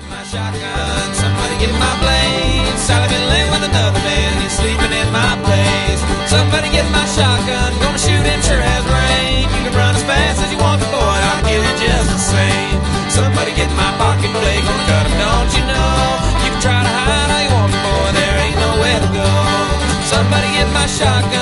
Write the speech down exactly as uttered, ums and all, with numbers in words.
get my shotgun, somebody get my blade. Sally been laying with another man, he's sleeping in my place. Somebody get my shotgun, gonna shoot him sure as rain. You can run as fast as you want, boy, I'll kill you just the same. Somebody get my pocket blade, gonna cut him, don't you know? You can try to hide how you want, boy, there ain't nowhere to go. Somebody get my shotgun.